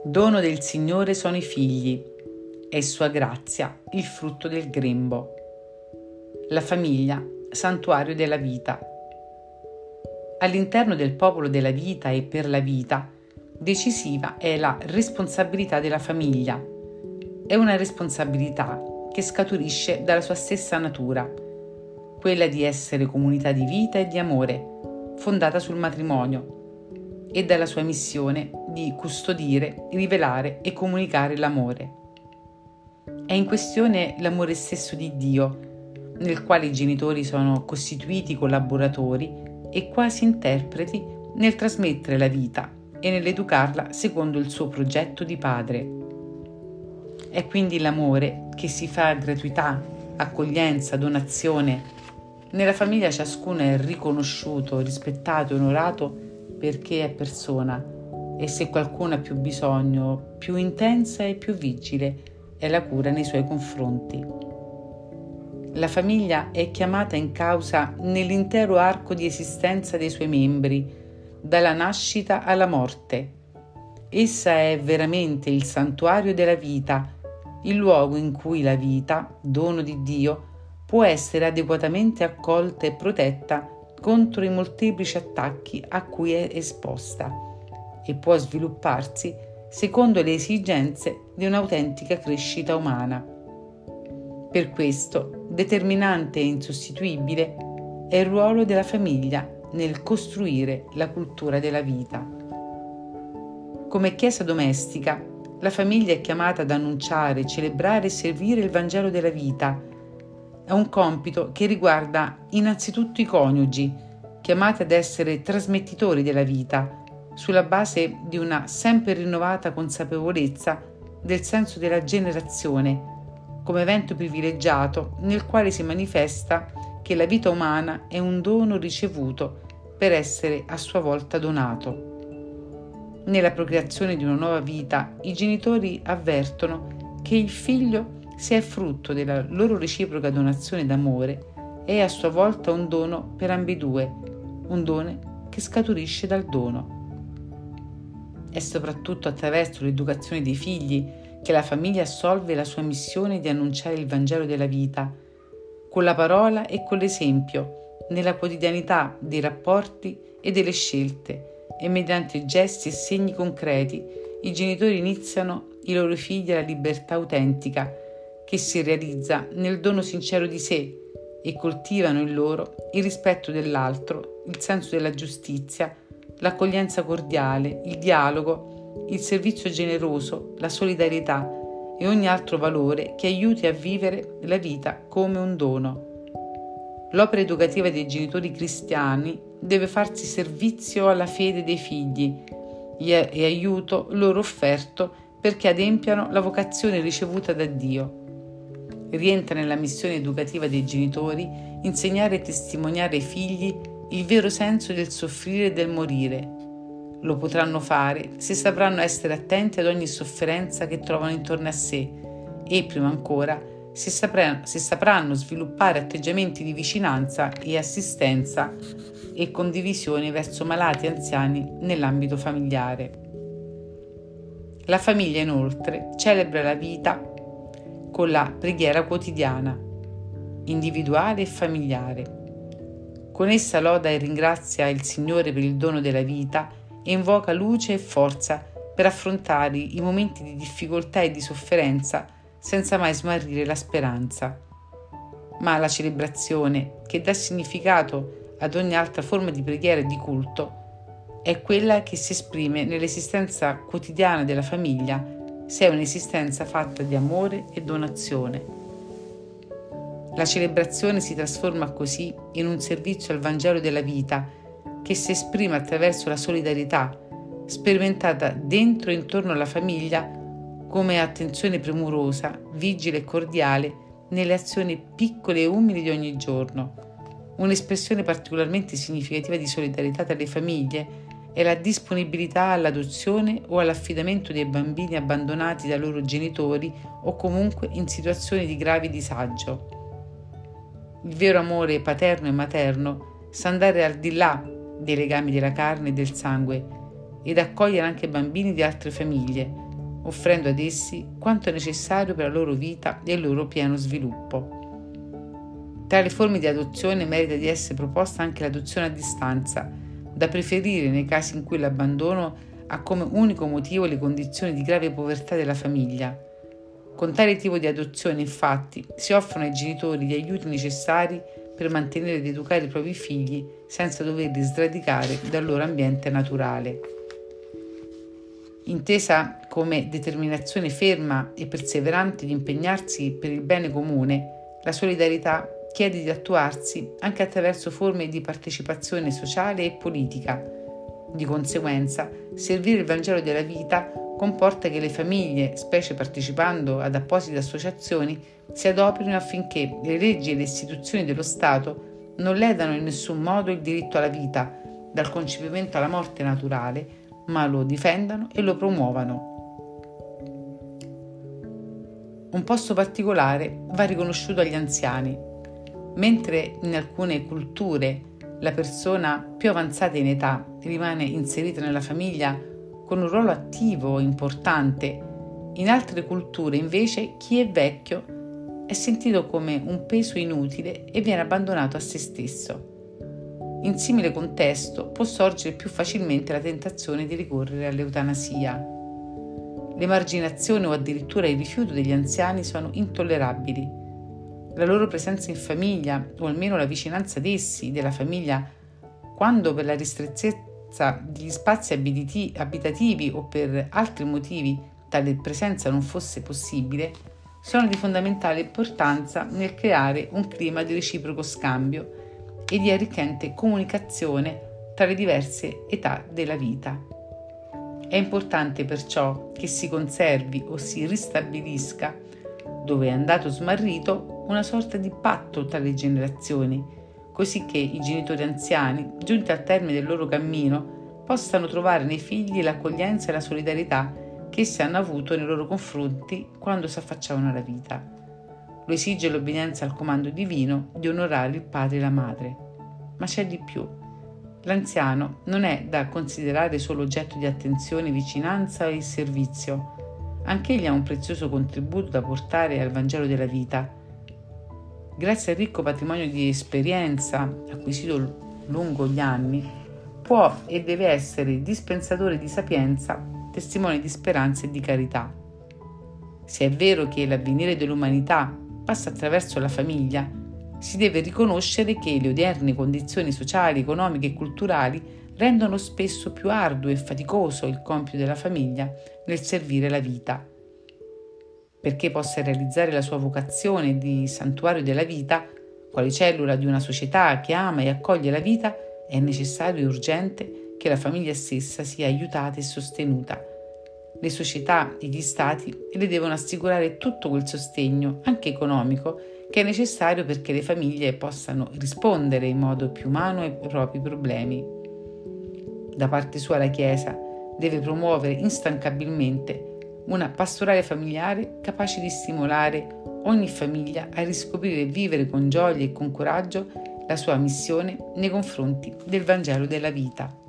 Dono del Signore sono i figli, è sua grazia il frutto del grembo. La famiglia, santuario della vita. All'interno del popolo della vita e per la vita, decisiva è la responsabilità della famiglia. È una responsabilità che scaturisce dalla sua stessa natura, quella di essere comunità di vita e di amore, fondata sul matrimonio, e dalla sua missione di custodire, rivelare e comunicare l'amore. È in questione l'amore stesso di Dio, nel quale i genitori sono costituiti collaboratori e quasi interpreti nel trasmettere la vita e nell'educarla secondo il suo progetto di padre. È quindi l'amore che si fa gratuità, accoglienza, donazione. Nella famiglia ciascuno è riconosciuto, rispettato e onorato perché è persona, e se qualcuno ha più bisogno, più intensa e più vigile è la cura nei suoi confronti. La famiglia è chiamata in causa nell'intero arco di esistenza dei suoi membri, dalla nascita alla morte. Essa è veramente il santuario della vita, il luogo in cui la vita, dono di Dio, può essere adeguatamente accolta e protetta contro i molteplici attacchi a cui è esposta e può svilupparsi secondo le esigenze di un'autentica crescita umana. Per questo, determinante e insostituibile è il ruolo della famiglia nel costruire la cultura della vita. Come Chiesa domestica, la famiglia è chiamata ad annunciare, celebrare e servire il Vangelo della vita. È un compito che riguarda innanzitutto i coniugi, chiamati ad essere trasmettitori della vita, sulla base di una sempre rinnovata consapevolezza del senso della generazione, come evento privilegiato nel quale si manifesta che la vita umana è un dono ricevuto per essere a sua volta donato. Nella procreazione di una nuova vita, i genitori avvertono che il figlio, se è frutto della loro reciproca donazione d'amore, è a sua volta un dono per ambedue, un dono che scaturisce dal dono. È soprattutto attraverso l'educazione dei figli che la famiglia assolve la sua missione di annunciare il Vangelo della vita, con la parola e con l'esempio, nella quotidianità dei rapporti e delle scelte, e mediante gesti e segni concreti i genitori iniziano i loro figli alla libertà autentica, che si realizza nel dono sincero di sé, e coltivano in loro il rispetto dell'altro, il senso della giustizia, l'accoglienza cordiale, il dialogo, il servizio generoso, la solidarietà e ogni altro valore che aiuti a vivere la vita come un dono. L'opera educativa dei genitori cristiani deve farsi servizio alla fede dei figli e aiuto loro offerto perché adempiano la vocazione ricevuta da Dio. Rientra nella missione educativa dei genitori insegnare e testimoniare ai figli il vero senso del soffrire e del morire. Lo potranno fare se sapranno essere attenti ad ogni sofferenza che trovano intorno a sé e, prima ancora, se sapranno sviluppare atteggiamenti di vicinanza e assistenza e condivisione verso malati e anziani nell'ambito familiare. La famiglia, inoltre, celebra la vita con la preghiera quotidiana, individuale e familiare. Con essa loda e ringrazia il Signore per il dono della vita e invoca luce e forza per affrontare i momenti di difficoltà e di sofferenza senza mai smarrire la speranza. Ma la celebrazione, che dà significato ad ogni altra forma di preghiera e di culto, è quella che si esprime nell'esistenza quotidiana della famiglia, se è un'esistenza fatta di amore e donazione. La celebrazione si trasforma così in un servizio al Vangelo della vita che si esprime attraverso la solidarietà, sperimentata dentro e intorno alla famiglia come attenzione premurosa, vigile e cordiale nelle azioni piccole e umili di ogni giorno. Un'espressione particolarmente significativa di solidarietà tra le famiglie è la disponibilità all'adozione o all'affidamento dei bambini abbandonati dai loro genitori o comunque in situazioni di grave disagio. Il vero amore paterno e materno sa andare al di là dei legami della carne e del sangue ed accogliere anche bambini di altre famiglie, offrendo ad essi quanto è necessario per la loro vita e il loro pieno sviluppo. Tra le forme di adozione merita di essere proposta anche l'adozione a distanza, da preferire nei casi in cui l'abbandono ha come unico motivo le condizioni di grave povertà della famiglia. Con tale tipo di adozione, infatti, si offrono ai genitori gli aiuti necessari per mantenere ed educare i propri figli senza doverli sradicare dal loro ambiente naturale. Intesa come determinazione ferma e perseverante di impegnarsi per il bene comune, la solidarietà chiede di attuarsi anche attraverso forme di partecipazione sociale e politica. Di conseguenza, servire il Vangelo della vita comporta che le famiglie, specie partecipando ad apposite associazioni, si adoperino affinché le leggi e le istituzioni dello Stato non ledano in nessun modo il diritto alla vita, dal concepimento alla morte naturale, ma lo difendano e lo promuovano. Un posto particolare va riconosciuto agli anziani. Mentre in alcune culture la persona più avanzata in età rimane inserita nella famiglia con un ruolo attivo e importante, in altre culture invece chi è vecchio è sentito come un peso inutile e viene abbandonato a se stesso. In simile contesto può sorgere più facilmente la tentazione di ricorrere all'eutanasia. L'emarginazione o addirittura il rifiuto degli anziani sono intollerabili. La loro presenza in famiglia, o almeno la vicinanza ad essi, della famiglia, quando per la ristrettezza degli spazi abitativi o per altri motivi tale presenza non fosse possibile, sono di fondamentale importanza nel creare un clima di reciproco scambio e di arricchente comunicazione tra le diverse età della vita. È importante perciò che si conservi o si ristabilisca, dove è andato smarrito, una sorta di patto tra le generazioni, così che i genitori anziani, giunti al termine del loro cammino, possano trovare nei figli l'accoglienza e la solidarietà che essi hanno avuto nei loro confronti quando si affacciavano alla vita. Lo esige l'obbedienza al comando divino di onorare il padre e la madre. Ma c'è di più. L'anziano non è da considerare solo oggetto di attenzione, vicinanza e servizio. Anch'egli ha un prezioso contributo da portare al Vangelo della vita. Grazie al ricco patrimonio di esperienza acquisito lungo gli anni, può e deve essere dispensatore di sapienza, testimone di speranza e di carità. Se è vero che l'avvenire dell'umanità passa attraverso la famiglia, si deve riconoscere che le odierne condizioni sociali, economiche e culturali rendono spesso più arduo e faticoso il compito della famiglia nel servire la vita. Perché possa realizzare la sua vocazione di santuario della vita, quale cellula di una società che ama e accoglie la vita, è necessario e urgente che la famiglia stessa sia aiutata e sostenuta. Le società e gli stati le devono assicurare tutto quel sostegno, anche economico, che è necessario perché le famiglie possano rispondere in modo più umano ai propri problemi. Da parte sua la Chiesa deve promuovere instancabilmente una pastorale familiare capace di stimolare ogni famiglia a riscoprire e vivere con gioia e con coraggio la sua missione nei confronti del Vangelo della vita.